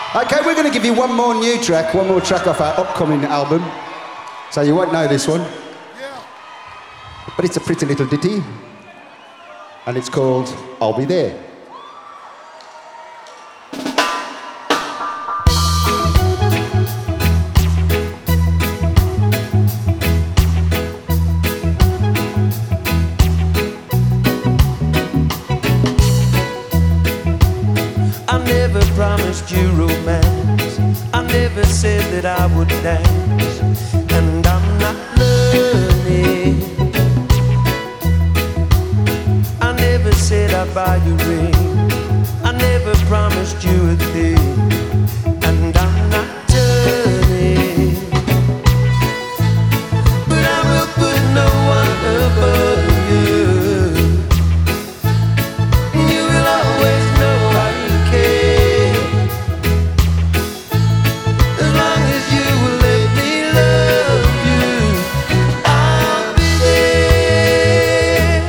Okay, we're going to give you one more track off our upcoming album. So you won't know this one. Yeah. But it's a pretty little ditty. And it's called I'll Be There. I never promised you romance. I never said that I would dance. And I'm not learning. I never said I'd buy you a ring. I never promised you a thing. And I'm not turning. But I will put no one above you. You will always know I care. As long as you will let me love you, I'll be there.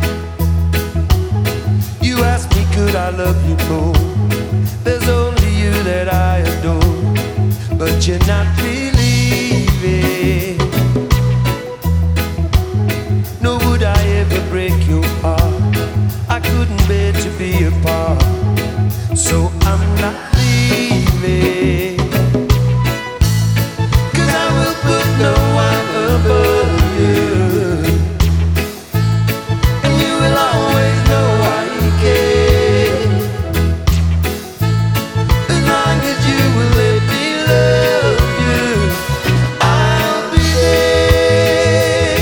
You ask me, could I love you more? There's only you that I adore, but you're not believing. Nor would I ever break your heart. I couldn't bear to be apart, so I'm not leaving. 'Cause I will put no one above you. And you will always know I care. As long as you will let me love you, I'll be there.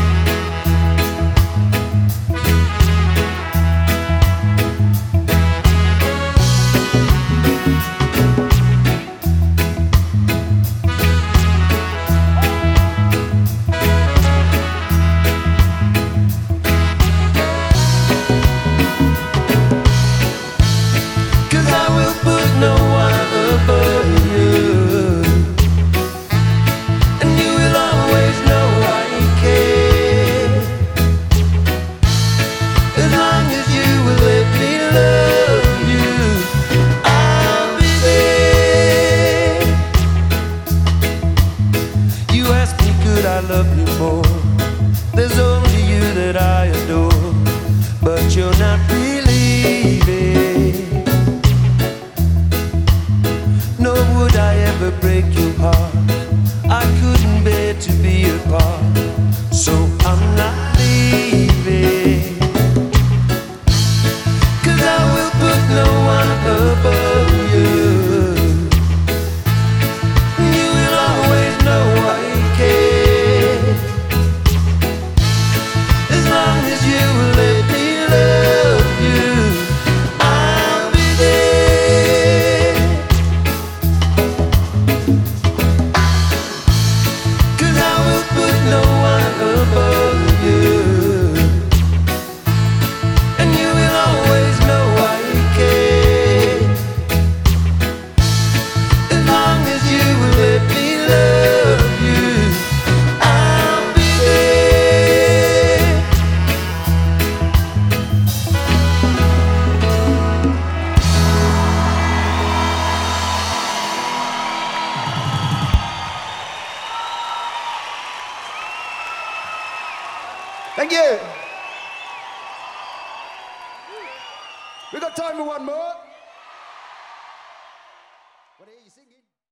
Cause I will put no one above you. And you will always know I care. As long as you will let me love you, I'll be there. You ask me, could I love you more? There's only you that I adore, but you're not believing. Nor would I ever break your heart. I couldn't bear to be apart, so I'm not leaving. 'Cause I will put no one above you. You will always know I care. As long as you will let me love you, I'll be there. 'Cause I will put no one above you. And you will always know I care. As long as you will let me love you, I'll be there. Thank you. We've got time for one more. What are you singing?